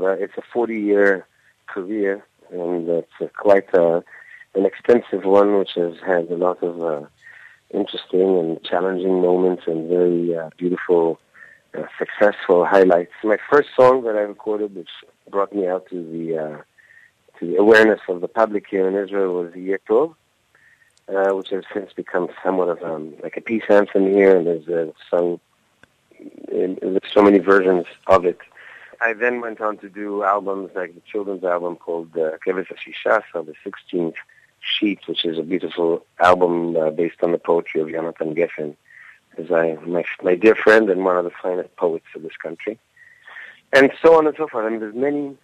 it's a 40-year career, and it's quite an extensive one, which has had a lot of interesting and challenging moments and very beautiful, successful highlights. My first song that I recorded, which brought me out to the awareness of the public here in Israel, was Yeh Tov, which has since become somewhat of like a peace anthem here, and there's sung there's so many versions of it. I then went on to do albums like the children's album called Keves HaShisha, so the 16th Sheet, which is a beautiful album based on the poetry of Yonatan Geffen, who's my dear friend and one of the finest poets of this country. And so on and so forth. I mean, there's many.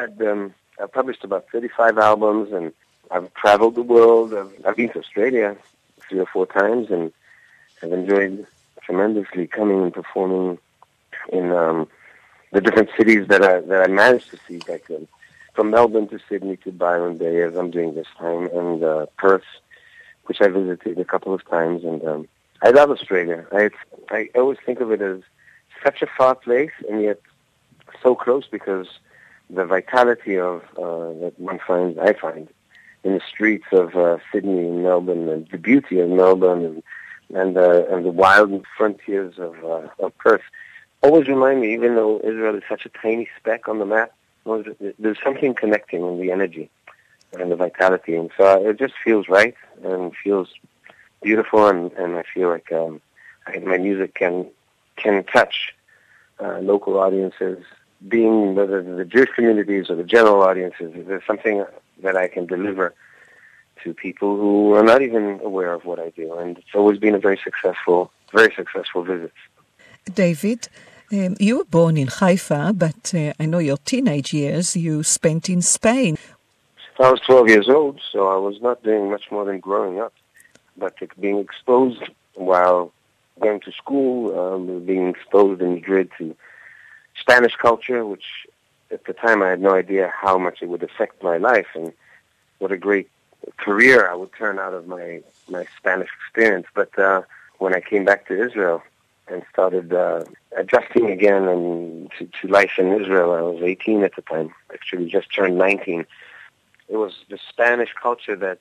I've published about 35 albums, and I've traveled the world. I've been to Australia 3 or 4 times, and I've enjoyed tremendously coming and performing in the different cities that I managed to see back then. From Melbourne to Sydney to Byron Bay, as I'm doing this time, and Perth, which I visited a couple of times. And I love Australia. I always think of it as such a far place, and yet so close, because the vitality of that I find in the streets of Sydney and Melbourne, and the beauty of Melbourne, and the wild frontiers of Perth, always remind me, even though Israel is such a tiny speck on the map, there's something connecting in the energy and the vitality, and so it just feels right and feels beautiful, and I feel like my music can touch local audiences, being whether the Jewish communities or the general audiences. There's something that I can deliver to people who are not even aware of what I do, and it's always been a very successful visit. David, you were born in Haifa, but I know your teenage years you spent in Spain. I was 12 years old, so I was not doing much more than growing up, but being exposed while going to school, being exposed in Madrid to Spanish culture, which at the time I had no idea how much it would affect my life, and what a great career I would turn out of my Spanish experience. But when I came back to Israel and started adjusting again and to life in Israel, I was 18 at the time, actually just turned 19. It was the Spanish culture that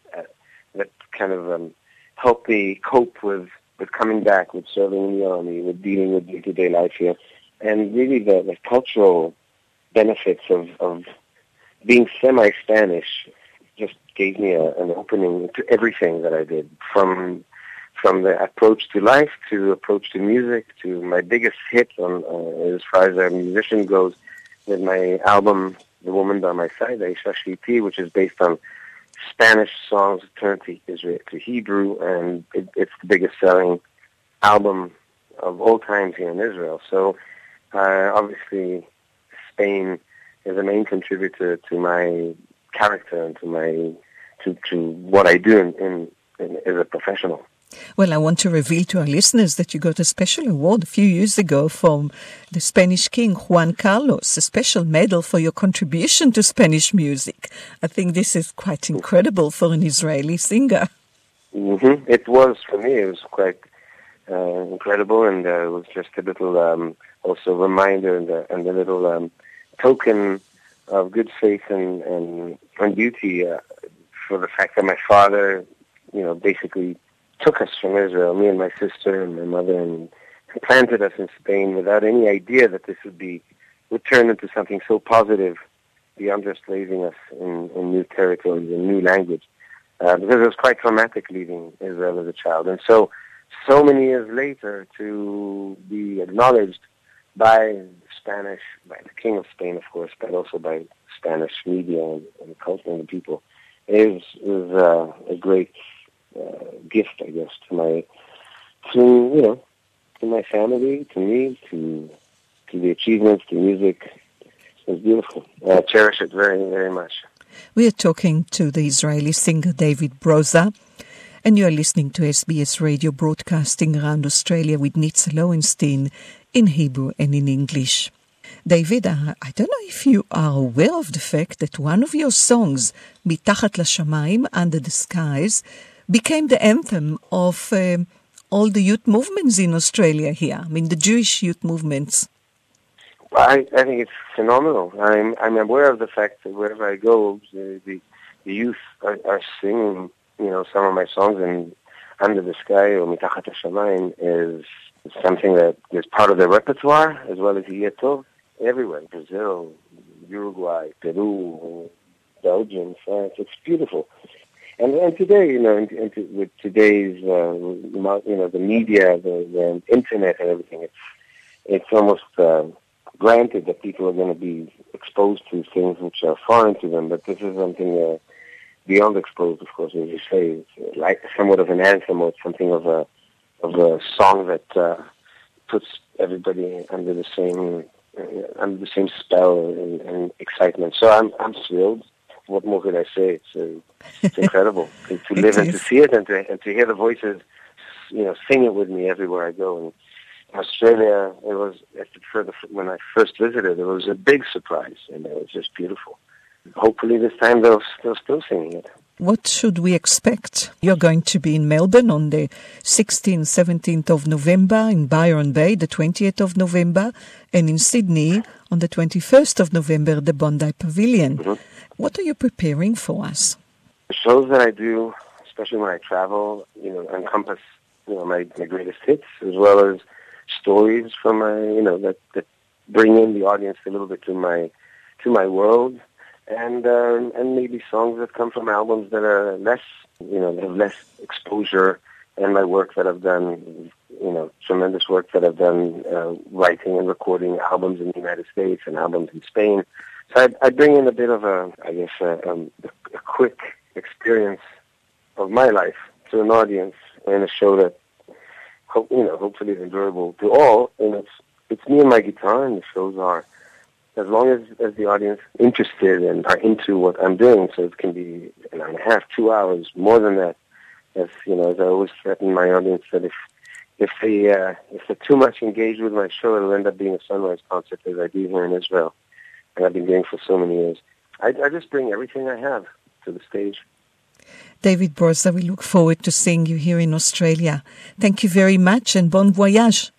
kind of helped me cope with coming back, with serving in the army, with dealing with day-to-day life here. And really the cultural benefits of being semi-Spanish just gave me an opening to everything that I did, from the approach to life, to approach to music, to my biggest hit as far as a musician goes, with my album, The Woman by My Side, Aisha Shiti, which is based on Spanish songs turned to Hebrew, and it's the biggest selling album of all times here in Israel. So obviously Spain is a main contributor to my character and to what I do as a professional. Well, I want to reveal to our listeners that you got a special award a few years ago from the Spanish King, Juan Carlos, a special medal for your contribution to Spanish music. I think this is quite incredible for an Israeli singer. Mm-hmm. It was, for me, it was quite incredible, and it was just a little also reminder and a little token of good faith and beauty for the fact that my father, basically took us from Israel, me and my sister and my mother, and planted us in Spain without any idea that this would turn into something so positive beyond just raising us in new territories and new language. Because it was quite traumatic leaving Israel as a child. And so many years later, to be acknowledged by Spanish, by the King of Spain, of course, but also by Spanish media and culture and the people, is a great gift, I guess, to my family, to me, to the achievements, to music. It's beautiful. I cherish it very, very much. We are talking to the Israeli singer David Broza, and you are listening to SBS Radio, broadcasting around Australia with Nitza Lowenstein in Hebrew and in English. David, I don't know if you are aware of the fact that one of your songs, Mitachat Lashamayim, Under the Skies, became the anthem of all the youth movements in Australia here. I mean, the Jewish youth movements. I think it's phenomenal. I'm aware of the fact that wherever I go, the youth are singing, some of my songs, and Under the Sky or Mitachat HaShamayim is something that is part of their repertoire, as well as Yeh Tov, everywhere. Brazil, Uruguay, Peru, Belgium, France. It's beautiful. And today, with today's, the media, the internet and everything, it's almost granted that people are going to be exposed to things which are foreign to them, but this is something beyond exposed, of course, as you say. It's like somewhat of an anthem, or something of a song that puts everybody under the same spell and excitement. So I'm thrilled. What more could I say? It's incredible to live and to see it, and to hear the voices, sing it with me everywhere I go. And Australia, when I first visited, it was a big surprise, and it was just beautiful. Hopefully this time they'll still singing it. What should we expect? You're going to be in Melbourne on the 16th, 17th of November, in Byron Bay, the 20th of November, and in Sydney on the 21st of November at the Bondi Pavilion. Mm-hmm. What are you preparing for us? The shows that I do, especially when I travel, encompass, my greatest hits, as well as stories from my, that bring in the audience a little bit to my world. And maybe songs that come from albums that are less, that have less exposure, and my work that I've done, tremendous work that I've done writing and recording albums in the United States and albums in Spain. So I bring in a bit of a quick experience of my life to an audience in a show that, hopefully is enjoyable to all. And it's me and my guitar, and the shows are, as long as the audience is interested and are into what I'm doing, so it can be an hour and a half, 2 hours, more than that. As I always threaten my audience that if they're too much engaged with my show, it'll end up being a sunrise concert, as I do here in Israel, and I've been doing for so many years. I just bring everything I have to the stage. David Broza, we look forward to seeing you here in Australia. Thank you very much, and bon voyage.